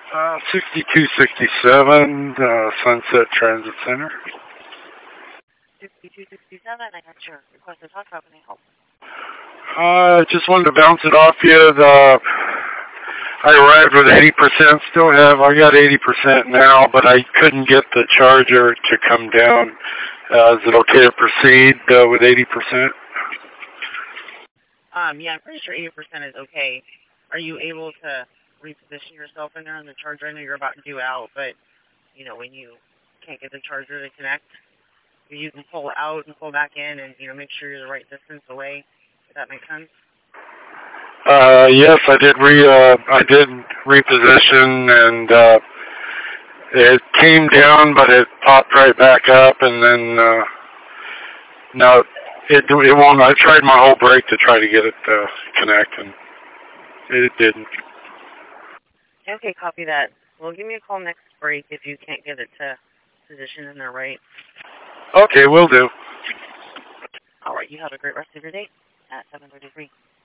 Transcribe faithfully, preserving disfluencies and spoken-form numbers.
Uh, sixty-two sixty-seven, uh, Sunset Transit Center. sixty-two sixty-seven, I got your request to talk. How can I help? I uh, just wanted to bounce it off you. The, I arrived with eighty percent, still have, I got eighty percent now, but I couldn't get the charger to come down. Uh, is it okay to proceed uh, with eighty percent? Um, yeah, I'm pretty sure eighty percent is okay. Are you able to reposition yourself in there on the charger? I know you're about to do out, but, you know, when you can't get the charger to connect, you can pull out and pull back in and, you know, make sure you're the right distance away. Does that make sense? Uh, yes, I did re, uh, I did reposition, and, uh, it came down, but it popped right back up, and then, uh, no, it, it won't. I tried my whole break to try to get it to connect, and it didn't. Okay, copy that. Well, give me a call next break if you can't get it to position in there right. Okay, will do. All right, you have a great rest of your day at seven thirty-three.